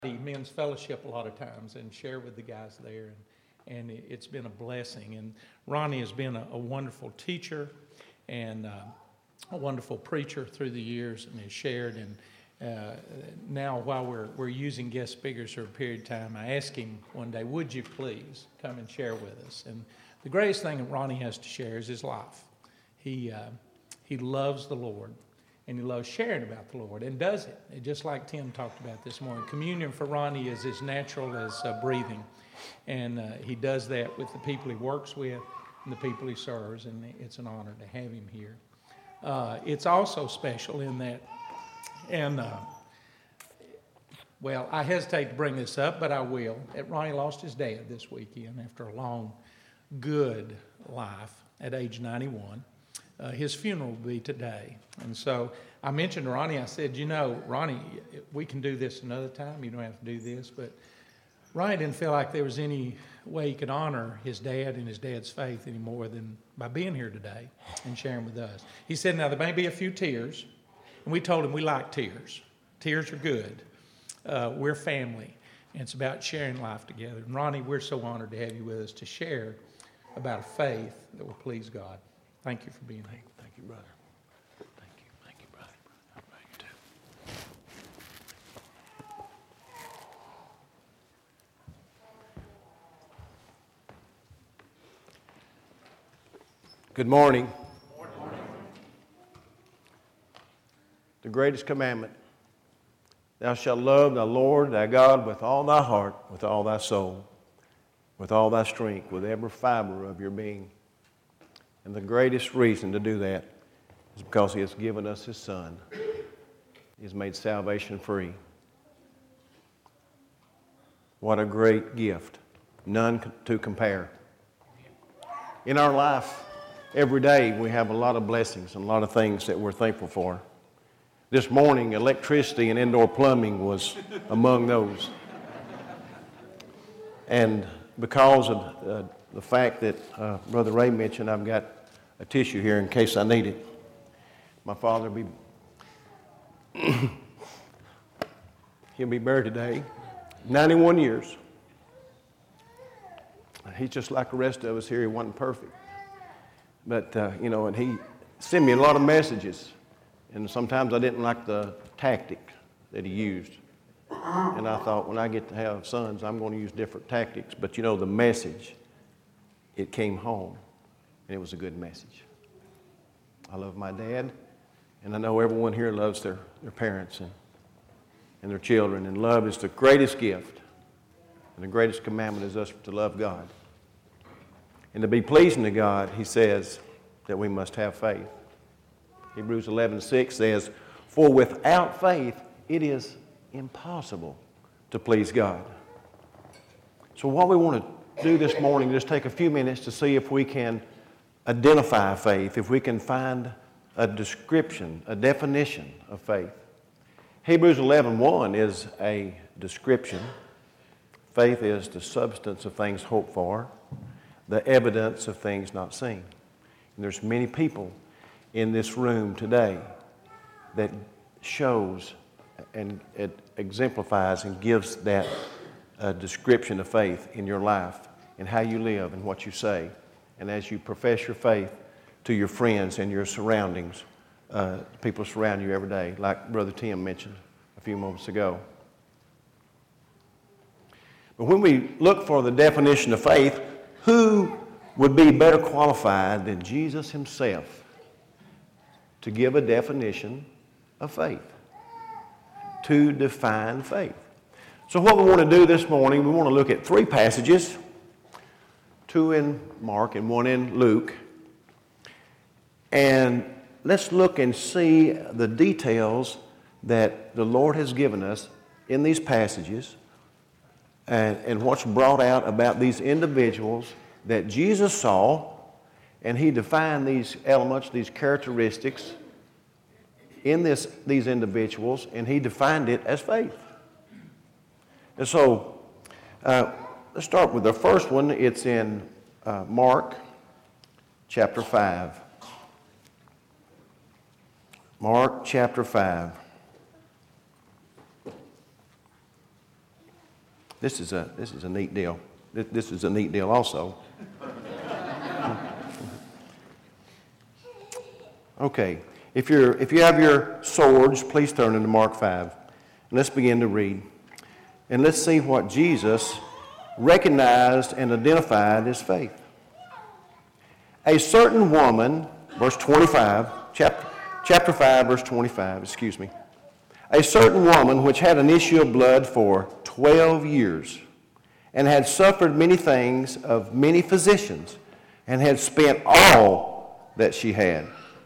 men's fellowship a lot of times and share with the guys there, and it's been a blessing. And Ronnie has been a wonderful teacher and a wonderful preacher through the years, and has shared. And now, while we're using guest speakers for a period of time, I asked him one day, "Would you please come and share with us?" And the greatest thing that Ronnie has to share is his life. He loves the Lord. And he loves sharing about the Lord and does it. And just like Tim talked about this morning, communion for Ronnie is as natural as breathing. And he does that with the people he works with and the people he serves, and it's an honor to have him here. It's also special in that, and well, I hesitate to bring this up, but I will. Ronnie lost his dad this weekend after a long, good life at age 91. His funeral will be today. And so I mentioned to Ronnie, I said, Ronnie, we can do this another time. You don't have to do this. But Ronnie didn't feel like there was any way he could honor his dad and his dad's faith any more than by being here today and sharing with us. He said, now, there may be a few tears. And we told him we like tears. Tears are good. We're family. And it's about sharing life together. And Ronnie, we're so honored to have you with us to share about a faith that will please God. Thank you for being here. Thank you, brother. Thank you, brother. How about you too? Good morning. Good morning. The greatest commandment: thou shalt love thy Lord thy God with all thy heart, with all thy soul, with all thy strength, with every fiber of your being. And the greatest reason to do that is because He has given us His Son. He has made salvation free. What a great gift. None to compare. In our life, every day we have a lot of blessings and a lot of things that we're thankful for. This morning, electricity and indoor plumbing was among those. And because of the fact that Brother Ray mentioned, I've got a tissue here in case I need it. My father he'll be buried today, 91 years. He's just like the rest of us here. He wasn't perfect. But, and he sent me a lot of messages. And sometimes I didn't like the tactic that he used. And I thought, when I get to have sons, I'm going to use different tactics. But the message, it came home, and it was a good message. I love my dad, and I know everyone here loves their parents and their children. And love is the greatest gift, and the greatest commandment is us to love God. And to be pleasing to God, He says that we must have faith. Hebrews 11:6 says, for without faith it is impossible to please God. So what we want to do this morning is just take a few minutes to see if we can identify faith, if we can find a description, a definition of faith. Hebrews 11:1 is a description. Faith is the substance of things hoped for, the evidence of things not seen. And there's many people in this room today that shows and it exemplifies and gives that description of faith in your life and how you live and what you say. And as you profess your faith to your friends and your surroundings, people surround you every day, like Brother Tim mentioned a few moments ago. But when we look for the definition of faith, who would be better qualified than Jesus Himself to give a definition of faith, to define faith? So what we want to do this morning, we want to look at three passages, two in Mark and one in Luke. And let's look and see the details that the Lord has given us in these passages and what's brought out about these individuals that Jesus saw, and He defined these elements, these characteristics in these individuals, and He defined it as faith. And so, let's start with the first one. It's in Mark chapter 5. Mark chapter 5. This is a neat deal. This is a neat deal also. Okay, if you have your swords, please turn into Mark 5. And let's begin to read. And let's see what Jesus recognized and identified as faith. A certain woman, verse 25, chapter 5, verse 25, excuse me. A certain woman which had an issue of blood for 12 years, and had suffered many things of many physicians, and had spent all that she had,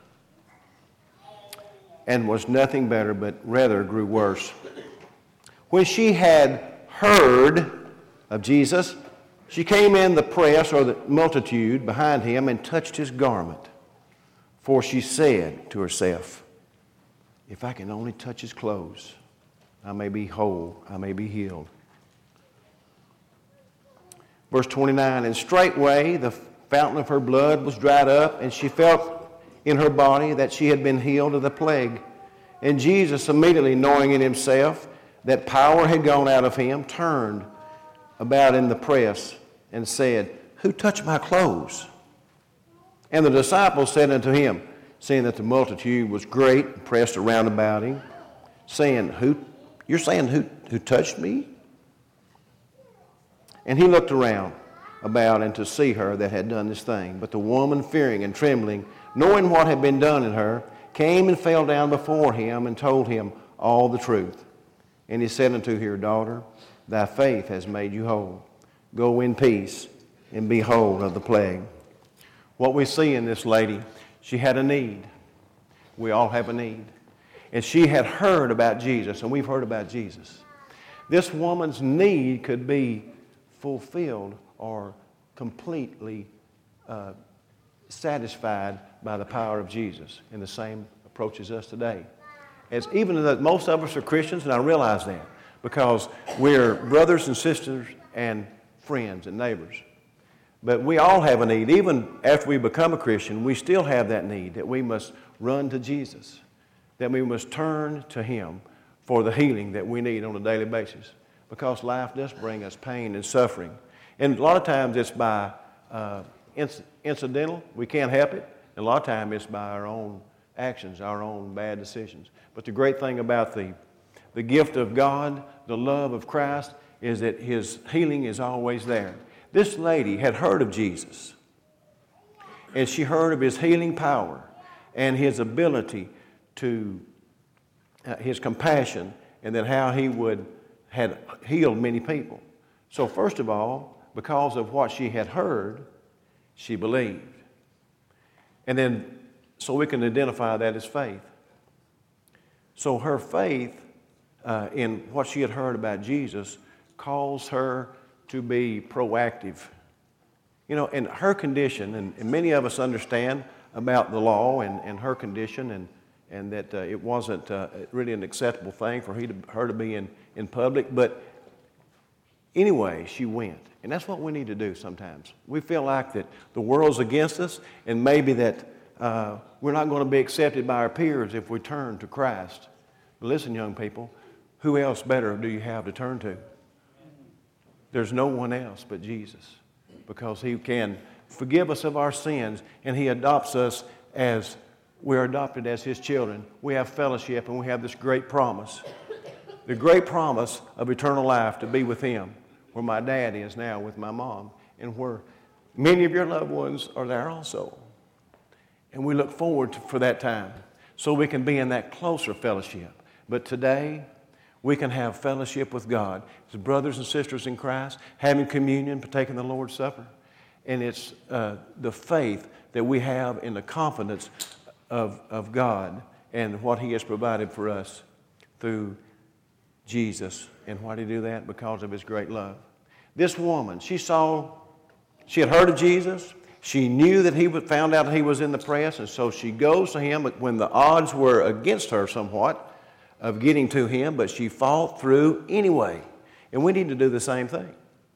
and was nothing better, but rather grew worse. When she had heard of Jesus, she came in the press, or the multitude, behind him, and touched his garment. For she said to herself, if I can only touch his clothes, I may be whole, I may be healed. Verse 29, and straightway the fountain of her blood was dried up, and she felt in her body that she had been healed of the plague. And Jesus, immediately knowing in himself that power had gone out of him, turned about in the press and said, who touched my clothes? And the disciples said unto him, seeing that the multitude was great and pressed around about him, saying, You're saying who touched me? And he looked around about and to see her that had done this thing. But the woman, fearing and trembling, knowing what had been done in her, came and fell down before him and told him all the truth. And he said unto her, daughter, thy faith has made you whole. Go in peace and be whole of the plague. What we see in this lady, she had a need. We all have a need. And she had heard about Jesus, and we've heard about Jesus. This woman's need could be fulfilled or completely satisfied by the power of Jesus. And the same approaches us today. As even though most of us are Christians, and I realize that, because we're brothers and sisters and friends and neighbors. But we all have a need. Even after we become a Christian, we still have that need, that we must run to Jesus, that we must turn to him for the healing that we need on a daily basis, because life does bring us pain and suffering. And a lot of times it's by incidental. We can't help it. And a lot of times it's by our own actions, our own bad decisions. But the great thing about the gift of God, the love of Christ, is that his healing is always there. This lady had heard of Jesus, and she heard of his healing power and his ability to, his compassion, and then how he had healed many people. So first of all, because of what she had heard, she believed. And then, so we can identify that as faith. So her faith in what she had heard about Jesus caused her to be proactive. You know, in her condition, and many of us understand about the law and her condition, and that it wasn't really an acceptable thing for her to be in public, but anyway, she went. And that's what we need to do sometimes. We feel like that the world's against us, and maybe that we're not going to be accepted by our peers if we turn to Christ. But listen, young people, who else better do you have to turn to? There's no one else but Jesus, because he can forgive us of our sins, and he adopts us as we're adopted as his children. We have fellowship, and we have this great promise, the great promise of eternal life, to be with him, where my dad is now with my mom, and where many of your loved ones are there also. And we look forward for that time so we can be in that closer fellowship. But today, we can have fellowship with God as brothers and sisters in Christ, having communion, partaking the Lord's Supper. And it's the faith that we have in the confidence of God and what he has provided for us through Jesus. And why did he do that? Because of his great love. This woman, she had heard of Jesus. She knew that found out that he was in the press, and so she goes to him when the odds were against her somewhat of getting to him, but she fought through anyway. And we need to do the same thing.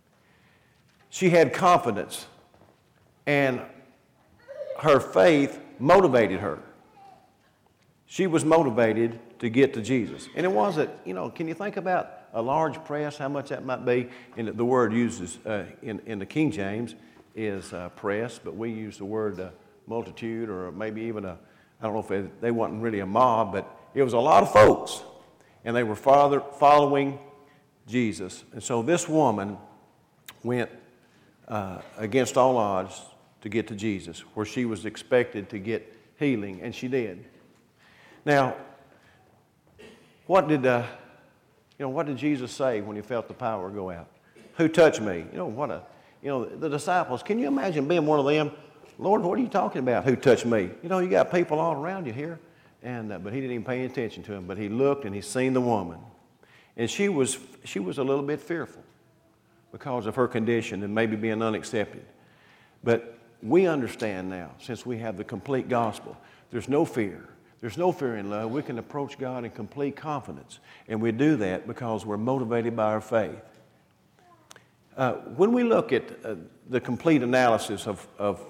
She had confidence, and her faith motivated her. She was motivated to get to Jesus. And it wasn't, can you think about a large press, how much that might be. And the word uses in the King James is press, but we use the word multitude, or maybe even I don't know if they wasn't really a mob, but it was a lot of folks, and they were following Jesus. And so this woman went against all odds to get to Jesus, where she was expected to get healing, and she did. Now, what did Jesus say when he felt the power go out? Who touched me? The disciples. Can you imagine being one of them? Lord, what are you talking about? Who touched me? You got people all around you here, but he didn't even pay attention to him. But he looked and he seen the woman, and she was a little bit fearful because of her condition and maybe being unaccepted. But we understand now, since we have the complete gospel, there's no fear. There's no fear in love. We can approach God in complete confidence, and we do that because we're motivated by our faith. When we look at the complete analysis of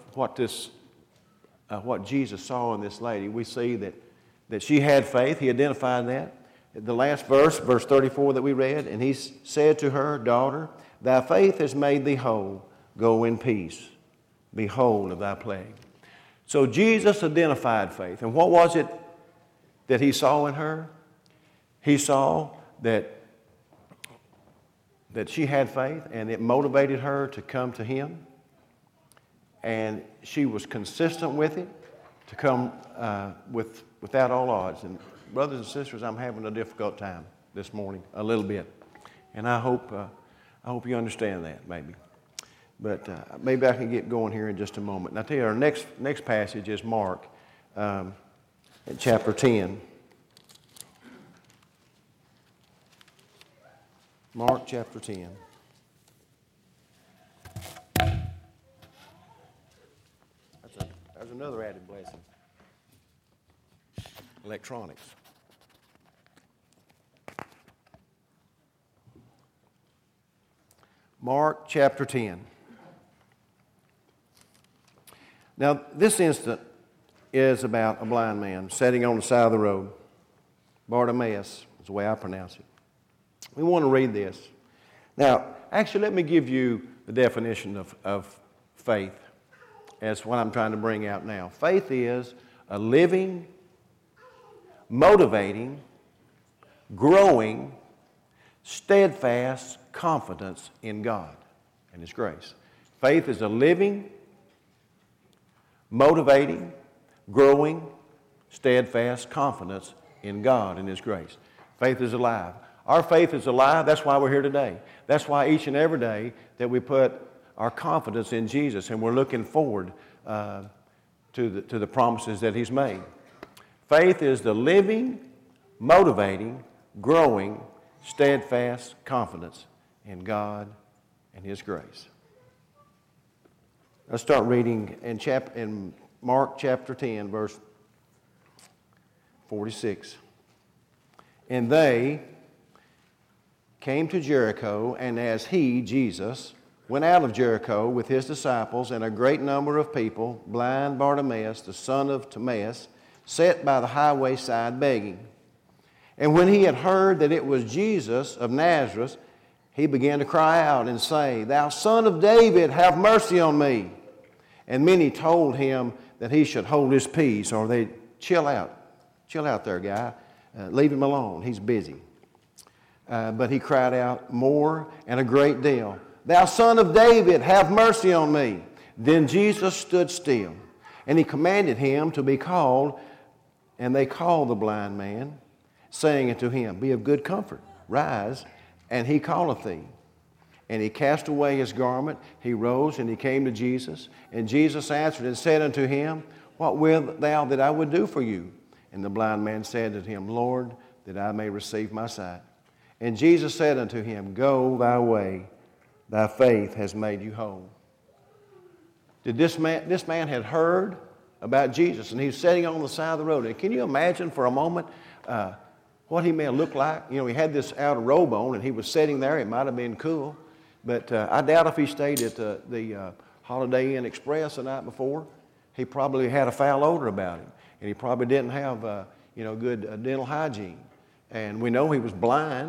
what Jesus saw in this lady, we see that she had faith. He identified that. The last verse 34 that we read, and he said to her, "Daughter, thy faith has made thee whole. Go in peace. Be whole of thy plague." So Jesus identified faith. And what was it that he saw in her? He saw that she had faith, and it motivated her to come to him. And she was consistent with it, to come without all odds. And brothers and sisters, I'm having a difficult time this morning, a little bit. And I hope you understand that, maybe. But maybe I can get going here in just a moment. And I tell you, our next passage is Mark, in chapter 10. Mark chapter 10. That's another added blessing. Electronics. Mark chapter 10. Now, this incident is about a blind man sitting on the side of the road. Bartimaeus is the way I pronounce it. We want to read this. Now, actually, let me give you the definition of faith as what I'm trying to bring out now. Faith is a living, motivating, growing, steadfast confidence in God and His grace. Faith is a living, motivating, growing, steadfast confidence in God and His grace. Faith is alive. Our faith is alive. That's why we're here today. That's why each and every day that we put our confidence in Jesus, and we're looking forward to the promises that He's made. Faith is the living, motivating, growing, steadfast confidence in God and His grace. Let's start reading in Mark chapter 10, verse 46. And they came to Jericho, and as he, Jesus, went out of Jericho with his disciples and a great number of people, blind Bartimaeus, the son of Timaeus, sat by the highway side begging. And when he had heard that it was Jesus of Nazareth, he began to cry out and say, "Thou son of David, have mercy on me." And many told him that he should hold his peace, or they chill out. Chill out there, guy. Leave him alone. He's busy. But he cried out more and a great deal, "Thou son of David, have mercy on me." Then Jesus stood still, and he commanded him to be called. And they called the blind man, saying unto him, "Be of good comfort, rise, and he calleth thee." And he cast away his garment, he rose, and he came to Jesus. And Jesus answered and said unto him, "What wilt thou that I would do for you?" And the blind man said unto him, "Lord, that I may receive my sight." And Jesus said unto him, "Go thy way, thy faith has made you whole." This man had heard about Jesus, and he was sitting on the side of the road. And can you imagine for a moment what he may have looked like? You know, he had this outer robe on, and he was sitting there. It might have been cool, but I doubt if he stayed at the Holiday Inn Express the night before. He probably had a foul odor about him, and he probably didn't have good dental hygiene. And we know he was blind,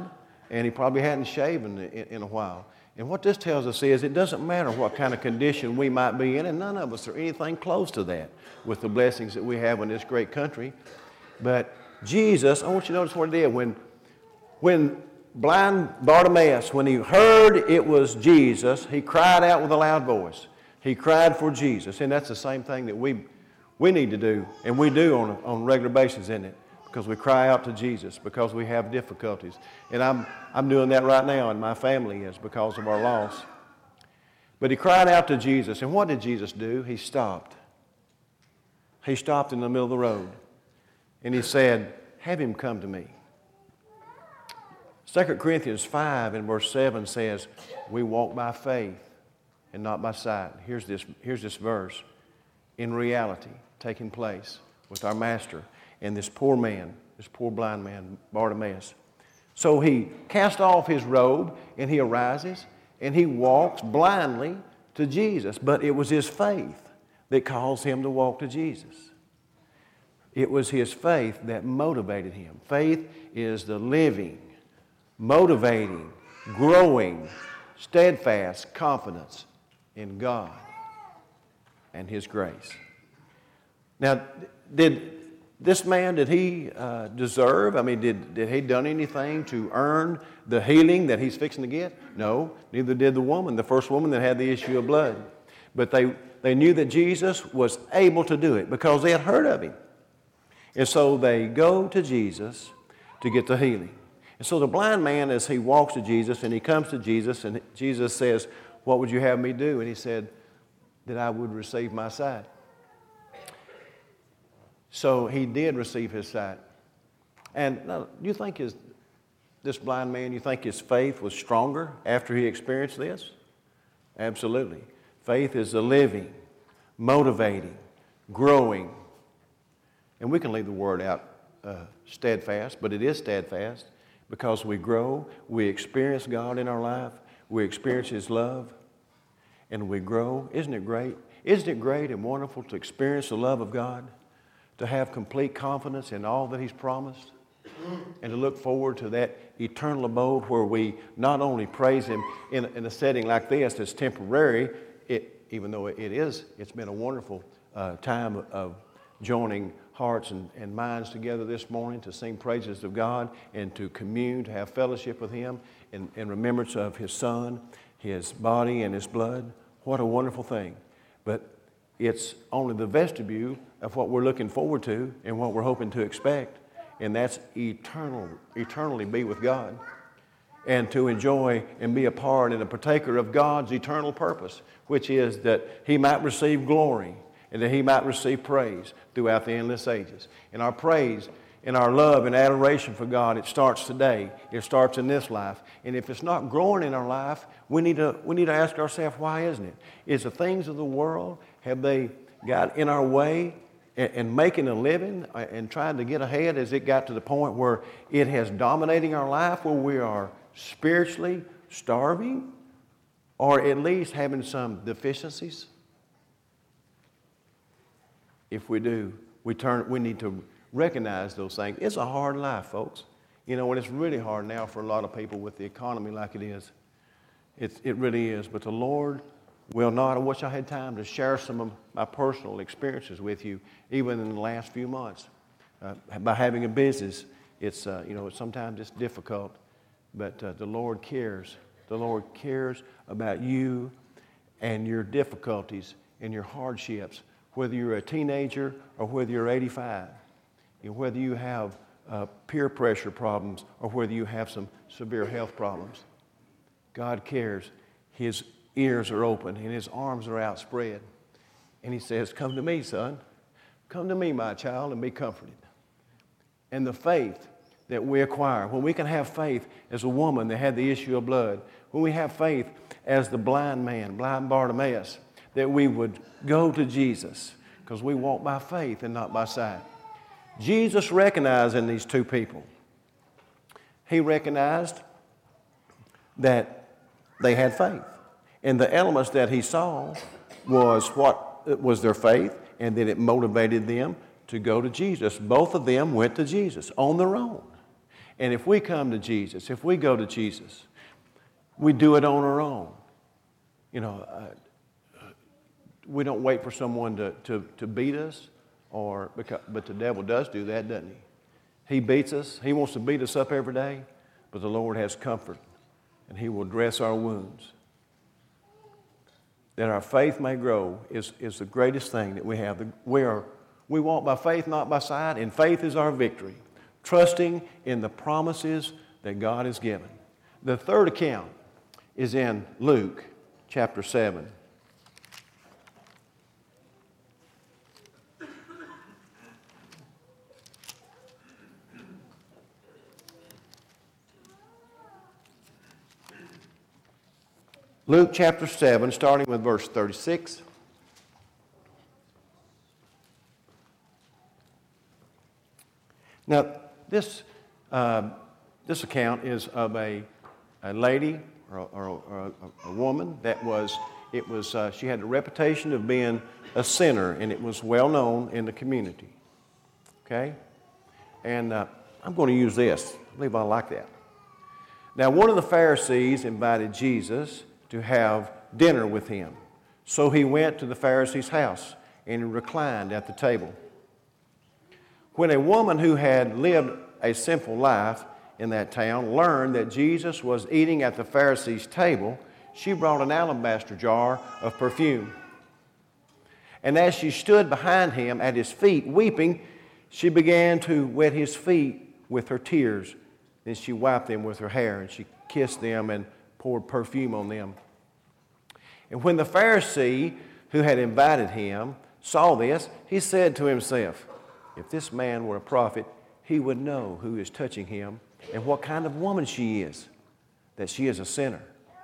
and he probably hadn't shaven in a while. And what this tells us is it doesn't matter what kind of condition we might be in, and none of us are anything close to that with the blessings that we have in this great country. But Jesus, I want you to notice what he did. When blind Bartimaeus, when he heard it was Jesus, he cried out with a loud voice. He cried for Jesus. And that's the same thing that we need to do, and we do on a regular basis, isn't it? Because we cry out to Jesus because we have difficulties. And I'm doing that right now, and my family is because of our loss. But he cried out to Jesus, and what did Jesus do? He stopped. He stopped in the middle of the road, and he said, have him come to me. 2 Corinthians 5 and verse 7 says, we walk by faith and not by sight. Here's this verse in reality taking place with our Master and this poor man, this poor blind man, Bartimaeus. So he cast off his robe and he arises and he walks blindly to Jesus. But it was his faith that caused him to walk to Jesus. It was his faith that motivated him. Faith is the living, motivating, growing, steadfast confidence in God and His grace. Now, did this man, did he deserve? I mean, did he done anything to earn the healing that he's fixing to get? No, neither did the woman, the first woman that had the issue of blood. But they knew that Jesus was able to do it because they had heard of Him. And so they go to Jesus to get the healing. And so the blind man, as he walks to Jesus and he comes to Jesus, and Jesus says, what would you have me do? And he said, that I would receive my sight. So he did receive his sight. And now, you think this blind man, you think his faith was stronger after he experienced this? Absolutely. Faith is the living, motivating, growing. And we can leave the word out, steadfast, but it is steadfast because we grow, we experience God in our life, we experience His love, and we grow. Isn't it great? Isn't it great and wonderful to experience the love of God? To have complete confidence in all that He's promised, and to look forward to that eternal abode where we not only praise Him in a setting like this that's temporary, even though it's been a wonderful time of joining hearts and minds together this morning to sing praises of God and to commune, to have fellowship with Him in remembrance of His Son, His body and His blood. What a wonderful thing. But it's only the vestibule of what we're looking forward to and what we're hoping to expect, and that's eternally be with God and to enjoy and be a part and a partaker of God's eternal purpose, which is that He might receive glory and that He might receive praise throughout the endless ages. And our praise and our love and adoration for God, it starts today. It starts in this life. And if it's not growing in our life, we need to ask ourselves, why isn't it? Is the things of the world, have they got in our way and making a living and trying to get ahead? Has it got to the point where it has dominating our life, where we are spiritually starving or at least having some deficiencies? If we do, we need to recognize those things. It's a hard life, folks. You know, and it's really hard now for a lot of people with the economy like it is. It really is. But the Lord will not. I wish I had time to share some of my personal experiences with you, even in the last few months. By having a business, it's sometimes it's difficult, but the Lord cares. The Lord cares about you and your difficulties and your hardships, whether you're a teenager or whether you're 85, and whether you have peer pressure problems or whether you have some severe health problems. God cares. His ears are open and His arms are outspread. And He says, come to me, son. Come to me, my child, and be comforted. And the faith that we acquire, when we can have faith as a woman that had the issue of blood, when we have faith as the blind man, blind Bartimaeus, that we would go to Jesus because we walk by faith and not by sight. Jesus recognized in these two people, He recognized that they had faith. And the elements that He saw was their faith, and that it motivated them to go to Jesus. Both of them went to Jesus on their own. And if we come to Jesus, if we go to Jesus, we do it on our own. You know, we don't wait for someone to beat us, but the devil does do that, doesn't he? He beats us. He wants to beat us up every day, but the Lord has comfort, and He will dress our wounds. That our faith may grow is the greatest thing that we have. We walk by faith, not by sight, and faith is our victory, trusting in the promises that God has given. The third account is in Luke chapter 7. Luke chapter 7, starting with verse 36. Now, this account is of a lady or a woman that she had a reputation of being a sinner, and it was well known in the community. Okay? And I'm going to use this. I believe I like that. Now, one of the Pharisees invited Jesus to have dinner with him. So he went to the Pharisee's house and reclined at the table. When a woman who had lived a sinful life in that town learned that Jesus was eating at the Pharisee's table, she brought an alabaster jar of perfume. And as she stood behind him at his feet weeping, she began to wet his feet with her tears. Then she wiped them with her hair, and she kissed them and poured perfume on them. And when the Pharisee who had invited him saw this, he said to himself, if this man were a prophet, he would know who is touching him and what kind of woman she is, that she is a sinner.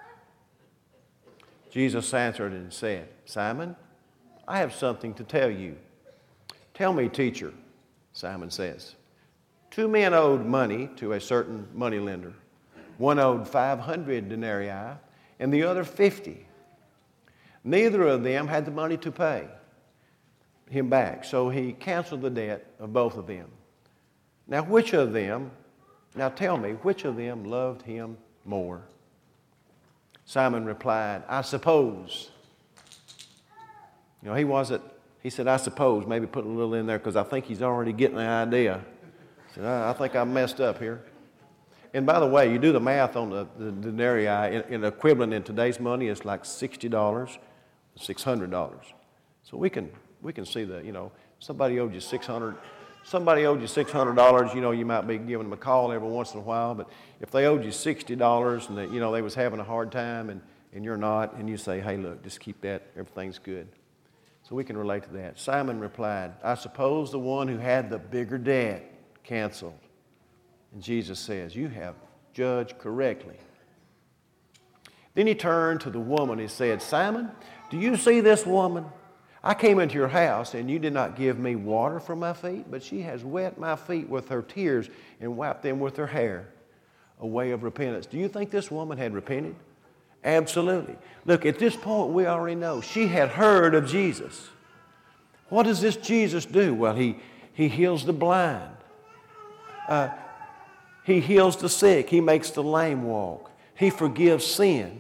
Jesus answered and said, Simon, I have something to tell you. Tell me, teacher, Simon says. 2 men owed money to a certain moneylender. One owed 500 denarii and the other 50. Neither of them had the money to pay him back, so he canceled the debt of both of them. Now tell me, which of them loved him more? Simon replied, I suppose. You know, he said, I suppose, maybe put a little in there because I think he's already getting the idea. He said, I think I messed up here. And by the way, you do the math on the denarii, in equivalent in today's money, it's like $60, $600. So we can see that, you know, somebody owed you $600, you know, you might be giving them a call every once in a while, but if they owed you $60 and they was having a hard time and you're not, and you say, hey, look, just keep that, everything's good. So we can relate to that. Simon replied, I suppose the one who had the bigger debt canceled. And Jesus says, you have judged correctly. Then he turned to the woman and said, Simon, do you see this woman? I came into your house and you did not give me water for my feet, but she has wet my feet with her tears and wiped them with her hair. A way of repentance. Do you think this woman had repented? Absolutely. Look, at this point we already know she had heard of Jesus. What does this Jesus do? Well, he heals the blind. He heals the sick. He makes the lame walk. He forgives sin.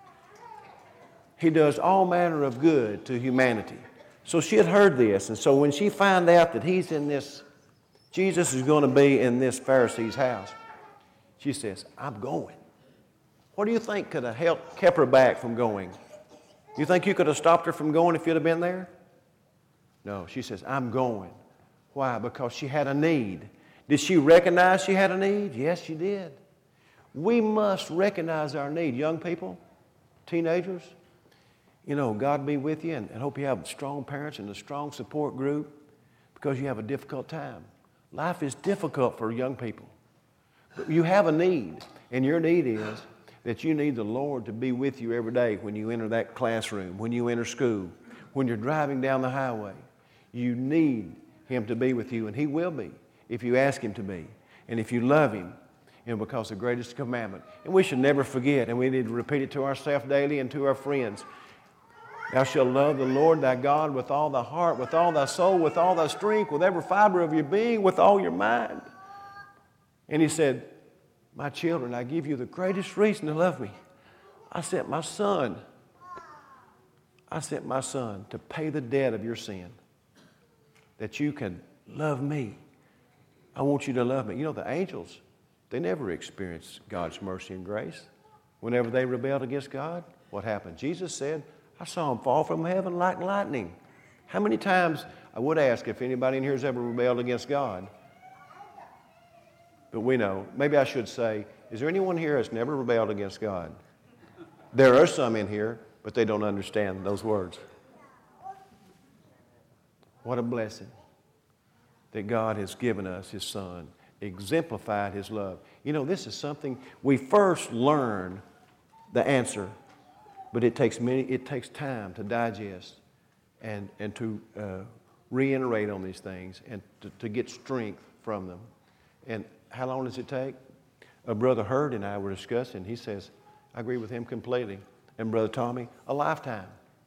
He does all manner of good to humanity. So she had heard this, and so when she found out that Jesus is going to be in this Pharisee's house, she says, I'm going. What do you think could have kept her back from going? You think you could have stopped her from going if you'd have been there? No, she says, I'm going. Why? Because she had a need. Did she recognize she had a need? Yes, she did. We must recognize our need. Young people, teenagers, you know, God be with you, and hope you have strong parents and a strong support group because you have a difficult time. Life is difficult for young people. But you have a need, and your need is that you need the Lord to be with you every day when you enter that classroom, when you enter school, when you're driving down the highway. You need Him to be with you, and He will be if you ask Him to be, and if you love Him, because the greatest commandment. And we should never forget, and we need to repeat it to ourselves daily and to our friends. Thou shalt love the Lord thy God with all thy heart, with all thy soul, with all thy strength, with every fiber of your being, with all your mind. And he said, my children, I give you the greatest reason to love me. I sent my son. I sent my son to pay the debt of your sin, that you can love me. I want you to love me. You know, the angels, they never experienced God's mercy and grace. Whenever they rebelled against God, what happened? Jesus said, I saw them fall from heaven like lightning. How many times, I would ask if anybody in here has ever rebelled against God. But we know. Maybe I should say, is there anyone here that's never rebelled against God? There are some in here, but they don't understand those words. What a blessing that God has given us His Son, exemplified His love. You know, this is something we first learn the answer, but it takes time to digest and to reiterate on these things and to get strength from them. And how long does it take? Brother Hurd and I were discussing. He says, I agree with him completely. And Brother Tommy, a lifetime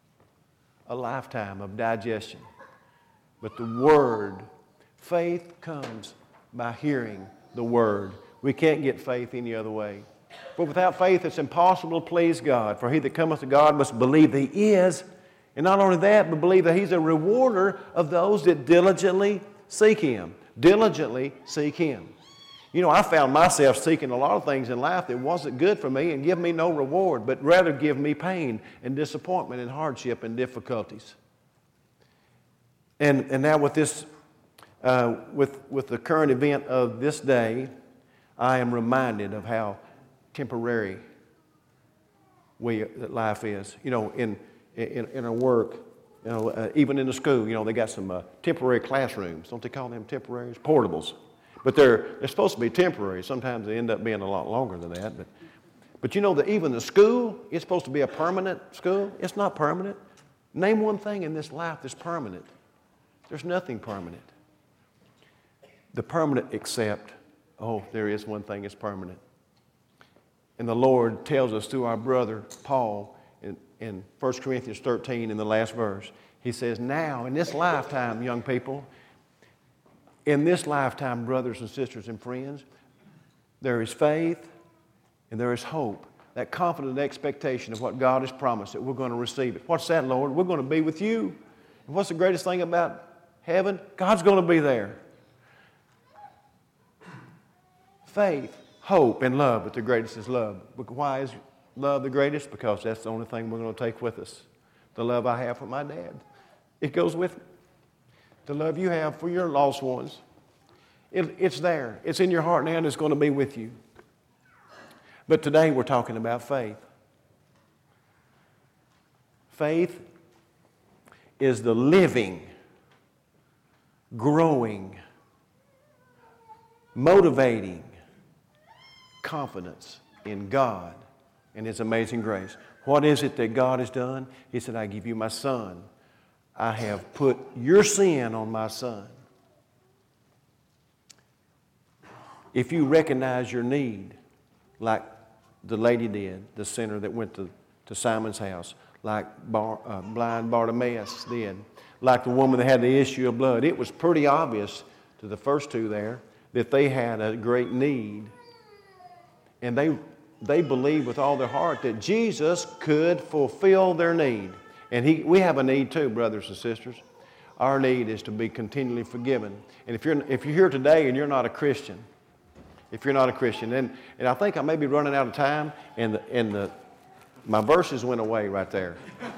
of digestion. But the Word, faith comes by hearing the Word. We can't get faith any other way. For without faith it's impossible to please God. For he that cometh to God must believe that He is, and not only that, but believe that He's a rewarder of those that diligently seek Him. Diligently seek Him. You know, I found myself seeking a lot of things in life that wasn't good for me and give me no reward, but rather give me pain and disappointment and hardship and difficulties. And now with this, with the current event of this day, I am reminded of how temporary life is. You know, in our work, you know, even in the school, you know, they got some temporary classrooms. Don't they call them temporaries? Portables. But they're supposed to be temporary. Sometimes they end up being a lot longer than that. But you know that even the school, it's supposed to be a permanent school. It's not permanent. Name one thing in this life that's permanent. There's nothing permanent. The permanent except, there is one thing that's permanent. And the Lord tells us through our brother Paul in 1 Corinthians 13 in the last verse. He says, now in this lifetime, young people, in this lifetime, brothers and sisters and friends, there is faith and there is hope. That confident expectation of what God has promised, that we're going to receive it. What's that, Lord? We're going to be with you. And what's the greatest thing about heaven? God's going to be there. Faith, hope, and love, but the greatest is love. But why is love the greatest? Because that's the only thing we're going to take with us. The love I have for my dad. It goes with me. The love you have for your lost ones. It's there. It's in your heart now and it's going to be with you. But today we're talking about faith. Faith is the living, growing, motivating confidence in God and His amazing grace. What is it that God has done? He said, I give you my Son. I have put your sin on my Son. If you recognize your need, like the lady did, the sinner that went to Simon's house, like blind Bartimaeus did, like the woman that had the issue of blood, it was pretty obvious to the first two there that they had a great need. And they believed with all their heart that Jesus could fulfill their need. And we have a need too, brothers and sisters. Our need is to be continually forgiven. And if you're here today and you're not a Christian, and I think I may be running out of time, and my verses went away right there.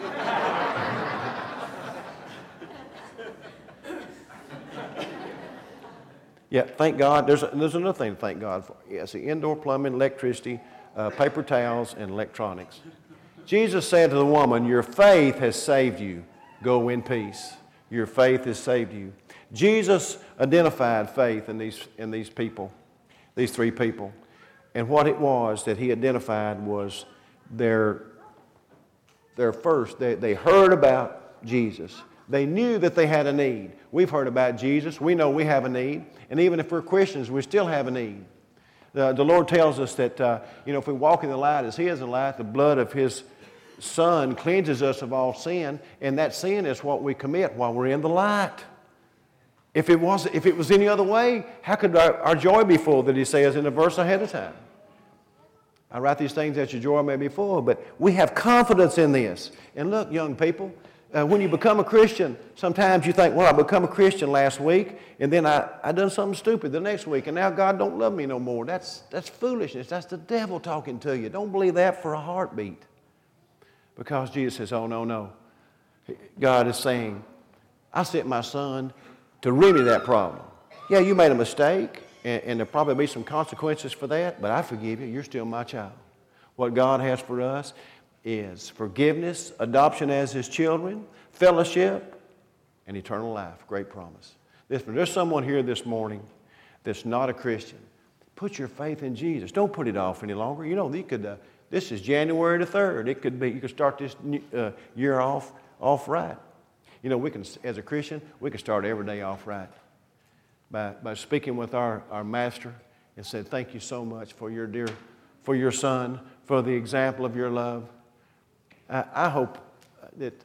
Yeah, thank God. There's another thing to thank God for. Yes, the indoor plumbing, electricity, paper towels, and electronics. Jesus said to the woman, your faith has saved you. Go in peace. Your faith has saved you. Jesus identified faith in these people, these three people. And what it was that He identified was their first. They heard about Jesus. They knew that they had a need. We've heard about Jesus. We know we have a need. And even if we're Christians, we still have a need. The Lord tells us that, if we walk in the light as He is in the light, the blood of His Son cleanses us of all sin, and that sin is what we commit while we're in the light. If it was any other way, how could our joy be full that He says in a verse ahead of time? I write these things that your joy may be full, but we have confidence in this. And look, young people, when you become a Christian, sometimes you think, well, I become a Christian last week, and then I done something stupid the next week, and now God don't love me no more. That's foolishness. That's the devil talking to you. Don't believe that for a heartbeat. Because Jesus says, oh, no, no. God is saying, I sent my son to remedy that problem. Yeah, you made a mistake, and there'll probably be some consequences for that, but I forgive you. You're still my child. What God has for us is forgiveness, adoption as His children, fellowship, and eternal life. Great promise. Listen, there's someone here this morning that's not a Christian. Put your faith in Jesus. Don't put it off any longer. You know, you could. This is January the 3rd. It could be. You could start this year off right. You know, we can, as a Christian, we can start every day off right by speaking with our Master and said, "Thank you so much for your son, for the example of your love." I hope that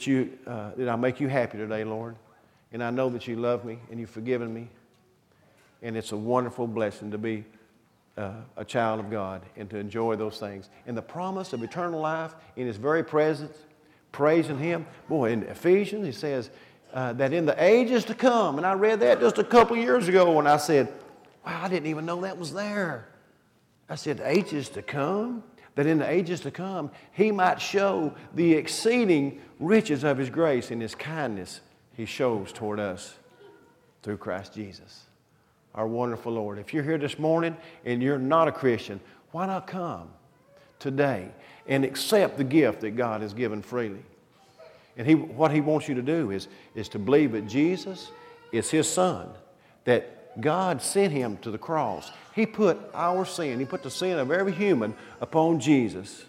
I make you happy today, Lord. And I know that you love me and you've forgiven me. And it's a wonderful blessing to be a child of God and to enjoy those things. And the promise of eternal life in His very presence, praising Him. Boy, in Ephesians, He says that in the ages to come, and I read that just a couple years ago and I said, wow, I didn't even know that was there. I said, ages to come? That in the ages to come, He might show the exceeding riches of His grace and His kindness He shows toward us through Christ Jesus, our wonderful Lord. If you're here this morning and you're not a Christian, why not come today and accept the gift that God has given freely? And what He wants you to do is to believe that Jesus is His Son, that God sent Him to the cross. He put our sin, He put the sin of every human upon Jesus.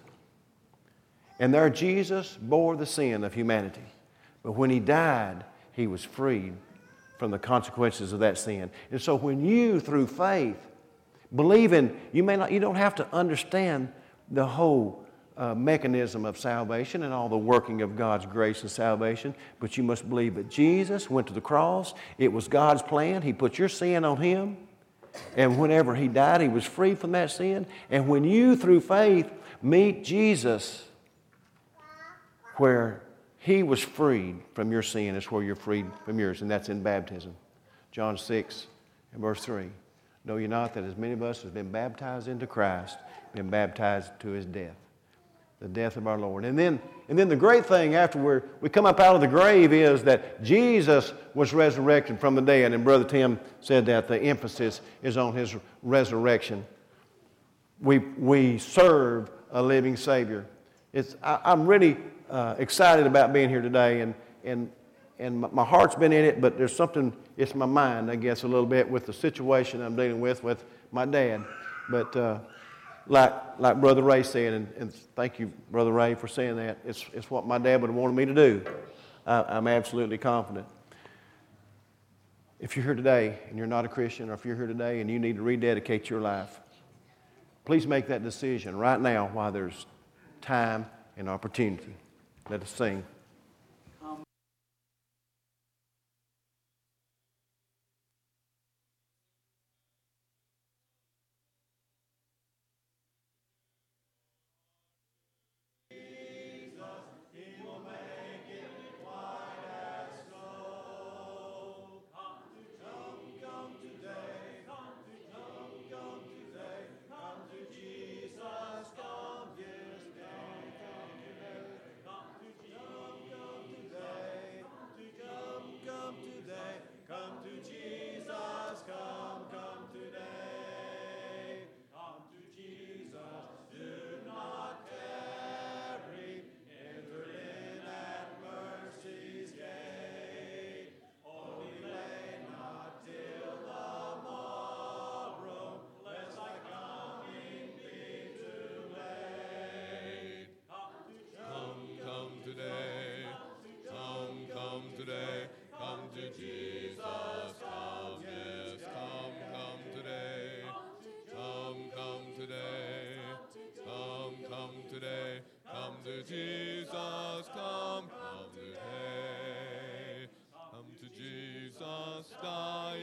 And there Jesus bore the sin of humanity. But when He died, He was freed from the consequences of that sin. And so when you, through faith, believe in, you don't have to understand the whole mechanism of salvation and all the working of God's grace and salvation, but you must believe that Jesus went to the cross. It was God's plan. He put your sin on Him. And whenever He died, He was free from that sin. And when you, through faith, meet Jesus, where He was freed from your sin is where you're freed from yours, and that's in baptism. John 6 and verse 3. Know ye not that as many of us as have been baptized into Christ, been baptized to His death, the death of our Lord. And then the great thing after we come up out of the grave is that Jesus was resurrected from the dead. And Brother Tim said that the emphasis is on His resurrection. We serve a living Savior. I'm really excited about being here today, and my heart's been in it, but there's something, it's my mind, I guess, a little bit with the situation I'm dealing with my dad. But like Brother Ray said, and thank you, Brother Ray, for saying that. It's what my dad would have wanted me to do. I'm absolutely confident. If you're here today and you're not a Christian, or if you're here today and you need to rededicate your life, please make that decision right now while there's time and opportunity. Let us sing.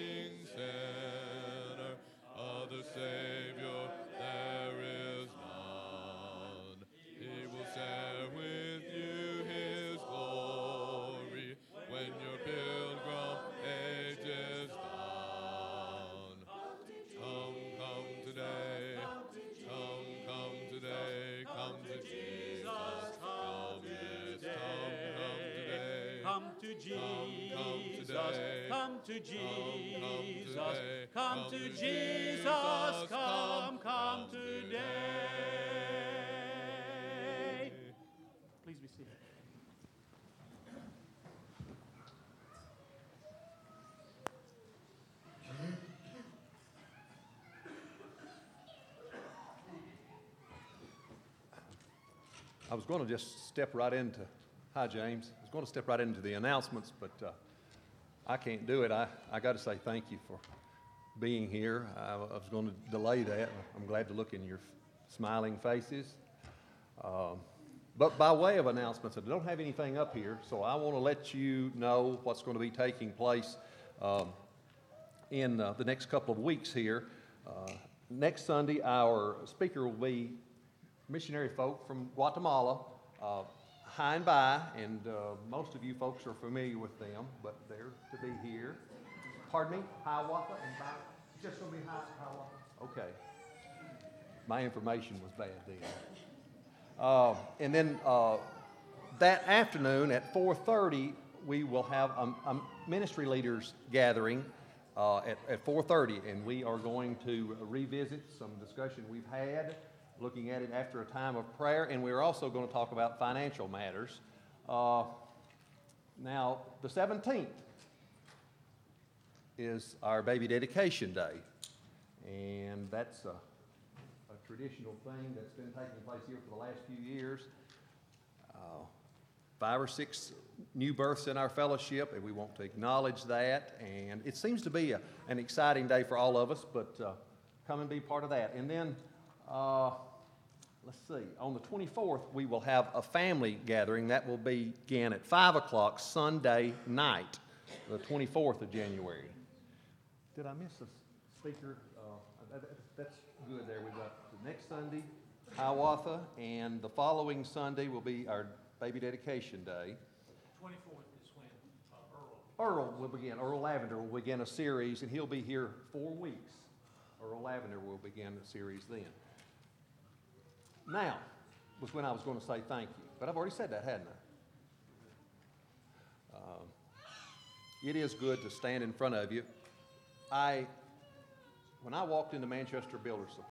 Savior, there is none. to Jesus, come to Jesus, come today. Please be seated. I was going to just step right into, hi James, I was going to step right into the announcements, but I can't do it. I got to say thank you for being here. I was going to delay that. I'm glad to look in your smiling faces. But by way of announcements, I don't have anything up here, so I want to let you know what's going to be taking place in the next couple of weeks here. Next Sunday, our speaker will be missionary folk from Guatemala, Hi and Bai, and most of you folks are familiar with them, but they're to be here. Pardon me? Hiawatha and Bai? It's just going to be Hiawatha? Okay. My information was bad then. And then that afternoon at 4:30, we will have a ministry leaders gathering at 4:30, and we are going to revisit some discussion we've had, looking at it after a time of prayer, and we're also going to talk about financial matters. Now, the 17th is our baby dedication day, and that's a traditional thing that's been taking place here for the last few years. 5 or 6 new births in our fellowship, and we want to acknowledge that, and it seems to be an exciting day for all of us, but come and be part of that. And then let's see, on the 24th, we will have a family gathering. That will begin at 5 o'clock Sunday night, the 24th of January. Did I miss a speaker? That's good there. We've got the next Sunday, Hiawatha, and the following Sunday will be our baby dedication day. 24th is when Earl Earl Lavender will begin a series, and he'll be here 4 weeks. Earl Lavender will begin a series then. Now was when I was going to say thank you, but I've already said that, hadn't I? It is good to stand in front of you. When I walked into Manchester Builders Supply,